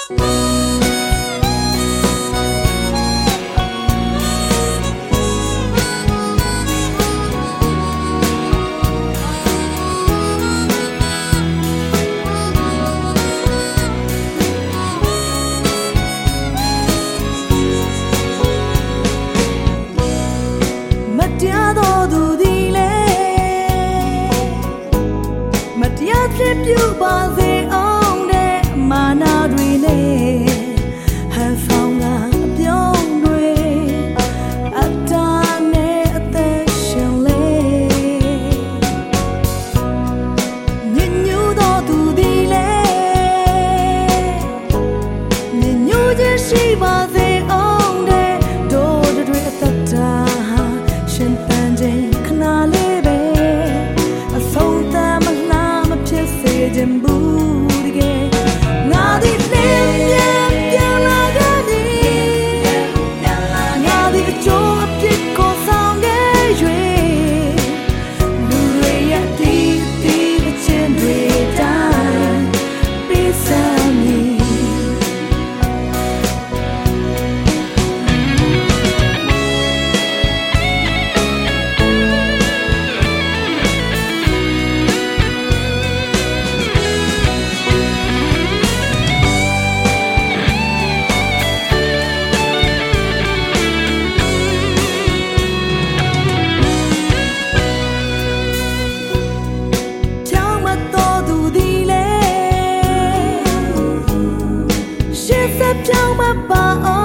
ဖြစ်ပြပါစေအောင်တဲ့မာနာတွေနဲ့ဟန်ဆောင်ကအပြုံးတွေအတားနဲ့အသက်ရှင်လေညညူတော်သူဒီလေညညူခြင်းရှိပါစေအောင်တဲ့တို့တွေအသက်တာရှင်ပန်းခြင်းခဏလေးပဲအဆုံးသတ်မလားမဖြစ်စေခြင်းဘူးတကယ်ငါဒီလေးပြန်လာခဲ့ပြီငါဒီအကျိုးအပြစ်ကိုဆောင်ခဲ့၍လူတွေရဲ့ဒီအချင်းတွေတိုင်းပေးစမ်းမည်ပြောင်းမပါ